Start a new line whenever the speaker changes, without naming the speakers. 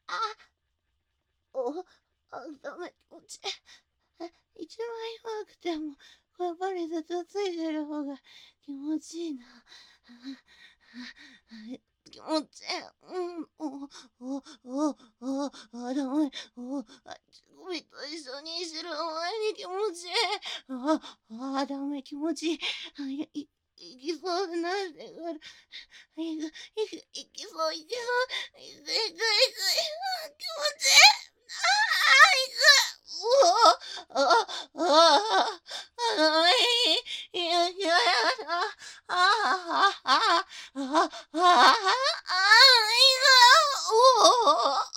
お、ダメ、気持ちいい。一番弱くても、やっぱりずっとついてる方が気持ちいいな。気持ちいい。うん、ダメ。乳首と一緒に知る前に気持ちいい。ダメ、気持ちいい。いきそうになってくる。いきそう、いきそう。いくいくいく。気持ちいい。いく。ダメ。いやだ。いく。